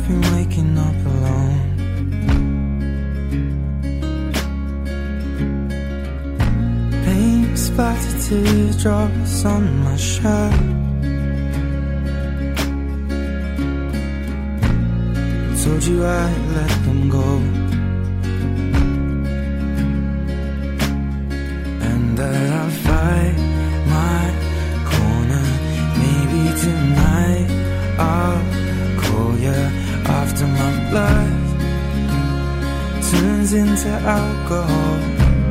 been waking up alone. Paint splattered teardrops on my shirt. Told you I'd let them go, and that I'll fight my corner. Maybe tonight I'll call you after my blood turns into alcohol.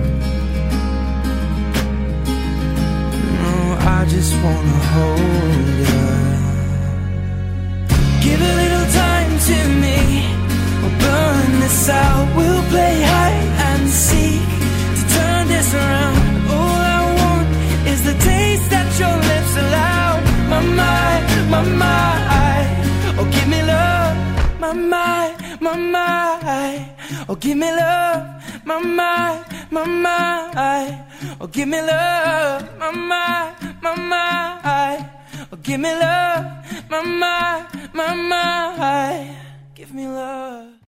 No, I just wanna hold you. Give a little time to me, we'll burn this out. We'll play hide and seek to turn this around. All I want is the taste that your lips allow. My mind, oh give me love. My mind, oh give me love. My mind, oh give me love. My mind, oh give me love. My mind, give me love.